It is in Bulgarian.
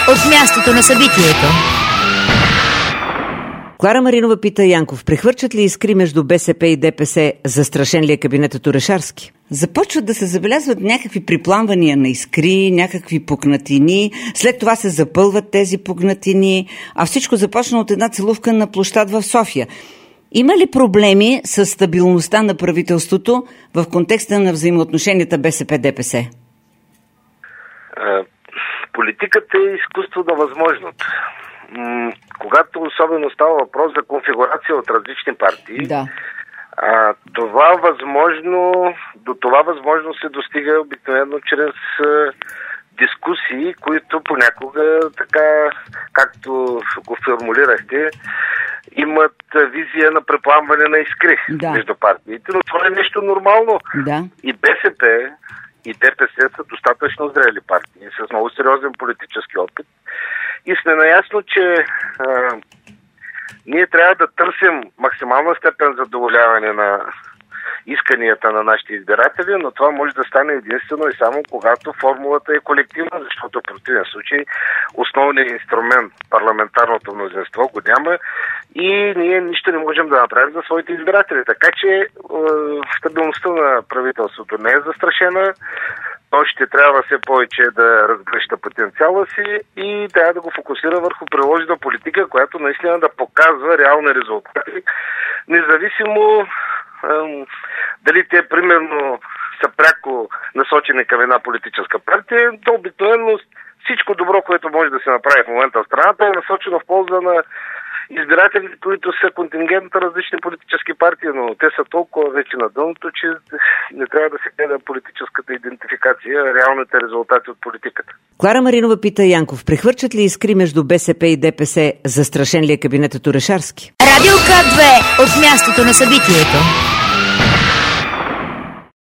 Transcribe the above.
от мястото на събитието. Клара Маринова пита Янков: прехвърчат ли искри между БСП и ДПС? Застрашен ли е кабинетът Орешарски? Започват да се забелязват някакви припламвания на искри, някакви пукнатини, след това се запълват тези пукнатини, а всичко започна от една целувка на площад в София. Има ли проблеми с стабилността на правителството в контекста на взаимоотношенията БСП-ДПС? Политиката е изкуство на възможното. Когато особено става въпрос за конфигурация от различни партии, Да. до това възможно се достига обикновено чрез дискусии, които понякога, така както го формулирахте, имат визия на препламване на искри между партиите, но това е нещо нормално. Да. И БСП, и ДПС са достатъчно зрели партии, с много сериозен политически опит. И сме наясно, че ние трябва да търсим максимална степен задоволяване на исканията на нашите избиратели, но това може да стане единствено и само когато формулата е колективна, защото в противен случай основният инструмент, парламентарното мнозинство, го няма и ние нищо не можем да направим за своите избиратели. Така че стабилността на правителството не е застрашена. То ще трябва все повече да разгръща потенциала си и трябва да го фокусира върху приложена политика, която наистина да показва реални резултати, независимо дали те примерно са пряко насочени към една политическа партия. То обикновено всичко добро, което може да се направи в момента в страната, е насочено в полза на избиратели, които са контингент на различни политически партии, но те са толкова вече на дъното, че не трябва да се гледа политическата идентификация, реалните резултати от политиката. Клара Маринова пита Янков: прехвърчат ли искри между БСП и ДПС? Застрашен ли е кабинетът Орешарски? Радио К2 от мястото на събитието.